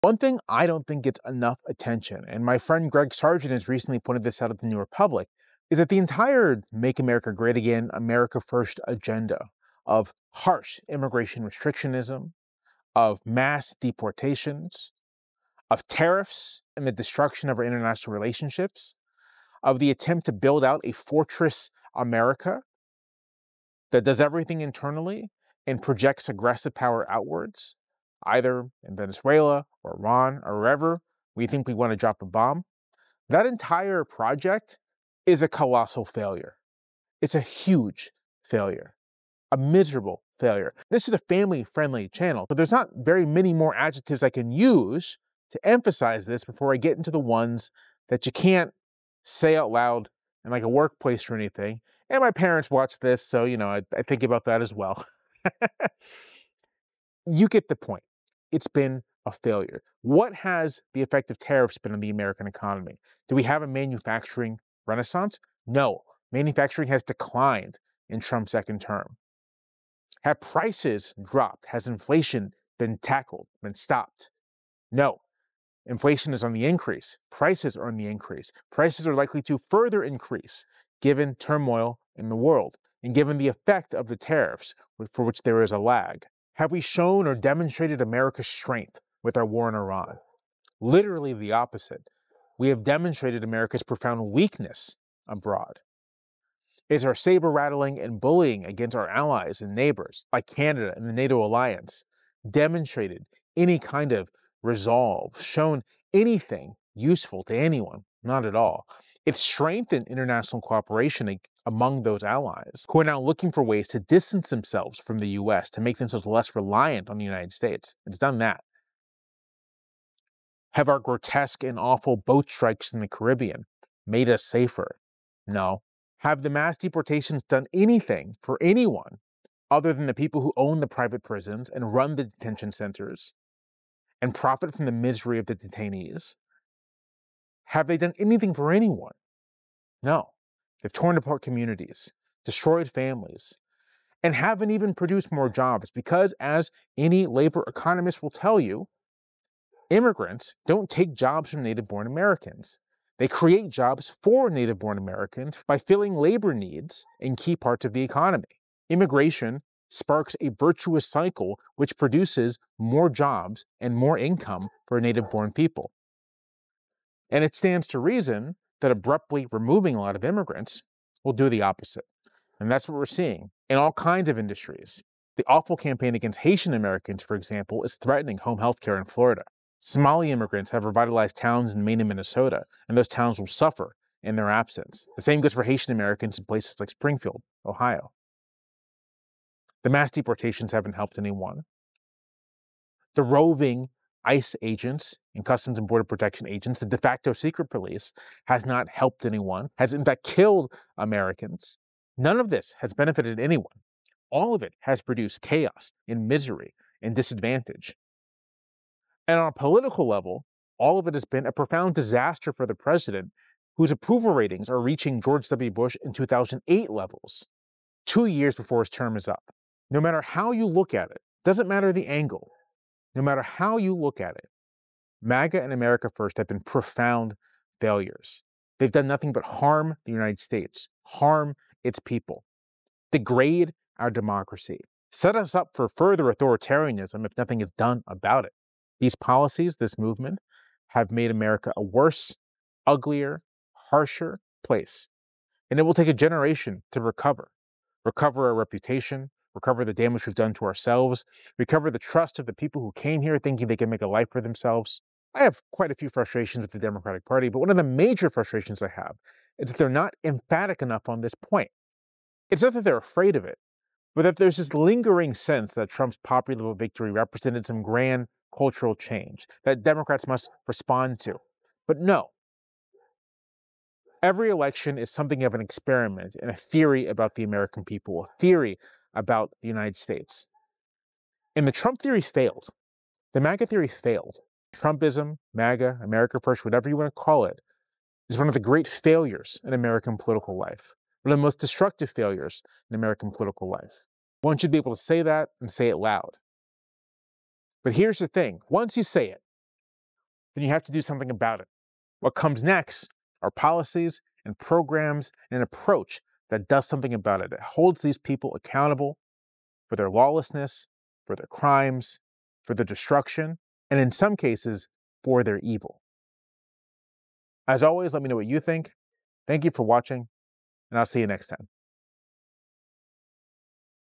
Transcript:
One thing I don't think gets enough attention, and my friend Greg Sargent has recently pointed this out at the New Republic, is that the entire Make America Great Again, America First agenda of harsh immigration restrictionism, of mass deportations, of tariffs and the destruction of our international relationships, of the attempt to build out a fortress America that does everything internally and projects aggressive power outwards, either in Venezuela or Iran or wherever we think we want to drop a bomb. That entire project is a colossal failure. It's a huge failure, a miserable failure. This is a family-friendly channel, but there's not very many more adjectives I can use to emphasize this before I get into the ones that you can't say out loud in like a workplace or anything. And my parents watch this, so, I think about that as well. You get the point. It's been a failure. What has the effect of tariffs been on the American economy? Do we have a manufacturing renaissance? No. Manufacturing has declined in Trump's second term. Have prices dropped? Has inflation been tackled, been stopped? No. Inflation is on the increase. Prices are on the increase. Prices are likely to further increase given turmoil in the world and given the effect of the tariffs for which there is a lag. Have we shown or demonstrated America's strength with our war in Iran? Literally the opposite. We have demonstrated America's profound weakness abroad. Is our saber-rattling and bullying against our allies and neighbors, like Canada and the NATO alliance, demonstrated any kind of resolve, shown anything useful to anyone? Not at all. It's strengthened international cooperation among those allies, who are now looking for ways to distance themselves from the US, to make themselves less reliant on the United States. It's done that. Have our grotesque and awful boat strikes in the Caribbean made us safer? No. Have the mass deportations done anything for anyone other than the people who own the private prisons and run the detention centers and profit from the misery of the detainees? Have they done anything for anyone? No. They've torn apart communities, destroyed families, and haven't even produced more jobs because, as any labor economist will tell you, immigrants don't take jobs from native-born Americans. They create jobs for native-born Americans by filling labor needs in key parts of the economy. Immigration sparks a virtuous cycle which produces more jobs and more income for native-born people. And it stands to reason that abruptly removing a lot of immigrants will do the opposite. And that's what we're seeing in all kinds of industries. The awful campaign against Haitian Americans, for example, is threatening home health care in Florida. Somali immigrants have revitalized towns in Maine and Minnesota, and those towns will suffer in their absence. The same goes for Haitian Americans in places like Springfield, Ohio. The mass deportations haven't helped anyone. The roving ICE agents and Customs and Border Protection agents, the de facto secret police, has not helped anyone, has in fact killed Americans. None of this has benefited anyone. All of it has produced chaos and misery and disadvantage. And on a political level, all of it has been a profound disaster for the president, whose approval ratings are reaching George W. Bush in 2008 levels, 2 years before his term is up. No matter how you look at it, doesn't matter the angle, no matter how you look at it, MAGA and America First have been profound failures. They've done nothing but harm the United States, harm its people, degrade our democracy, set us up for further authoritarianism if nothing is done about it. These policies, this movement, have made America a worse, uglier, harsher place. And it will take a generation to recover our reputation, recover the damage we've done to ourselves, recover the trust of the people who came here thinking they can make a life for themselves. I have quite a few frustrations with the Democratic Party, but one of the major frustrations I have is that they're not emphatic enough on this point. It's not that they're afraid of it, but that there's this lingering sense that Trump's popular victory represented some grand cultural change that Democrats must respond to. But no. Every election is something of an experiment and a theory about the American people, a theory about the United States. And the Trump theory failed. The MAGA theory failed. Trumpism, MAGA, America First, whatever you want to call it, is one of the great failures in American political life, one of the most destructive failures in American political life. One should be able to say that and say it loud. But here's the thing. Once you say it, then you have to do something about it. What comes next are policies and programs and an approach that does something about it, that holds these people accountable for their lawlessness, for their crimes, for their destruction, and in some cases, for their evil. As always, let me know what you think. Thank you for watching, and I'll see you next time.